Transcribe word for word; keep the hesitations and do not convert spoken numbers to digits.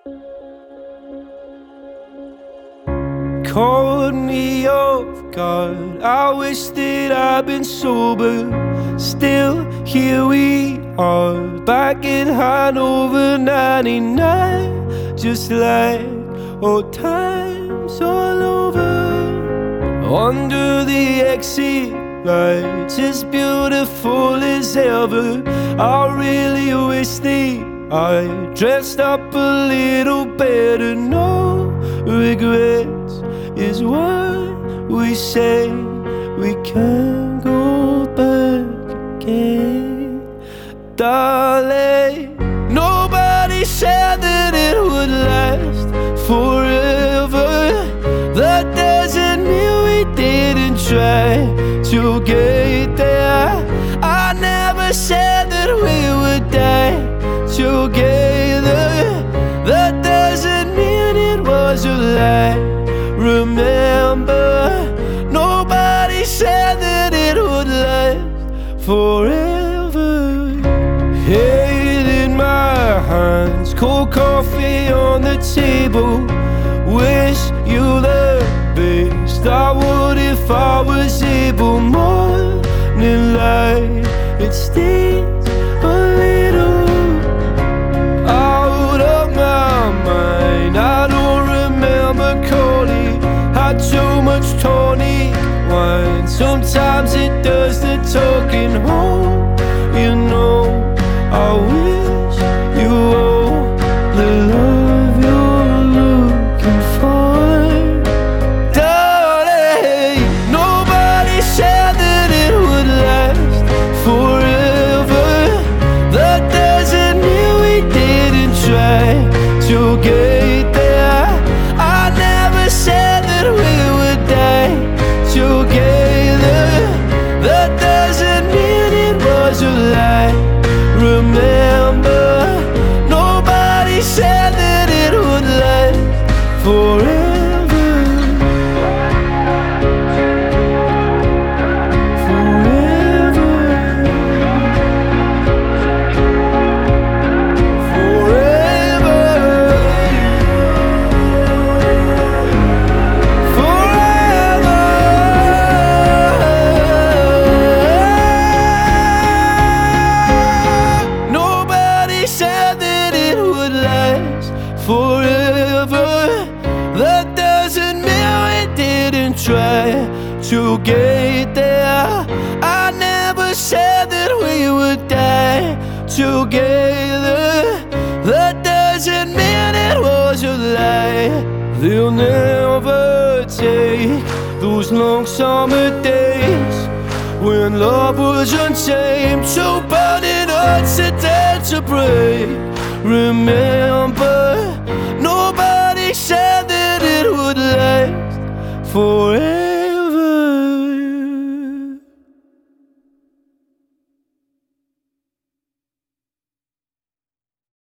Caught me off guard. I wish that I'd been sober. Still, here we are, back at Hanover ninety-nine, just like old times all over. Under the exit lights, as beautiful as ever. I really wish that I dressed up a little better. No regrets is what we say. We can't go back again, darling. Nobody said that it would last forever. That doesn't mean we didn't try to get there. I never said that we would die together. That doesn't mean it was a lie. Remember, nobody said that it would last forever. Head in my hands, cold coffee on the table. Wish you the best. I would if I was able. Morning light, it stings a little. Out of my mind, I don't remember calling. Had too much tonic wine. Sometimes it does the talking home. You know, I wish you all the love you're looking for, darling. Nobody said that it would last forever. That doesn't mean we didn't try to get there. I never said that we would die together. That doesn't mean it was a lie. Remember, nobody said that it would last forever. Forever, that doesn't mean we didn't try to get there. I never said that we would die together. That doesn't mean it was a lie. They'll never take those long summer days when love was untamed, so burning hearts are dead to break. Remember, nobody said that it would last forever.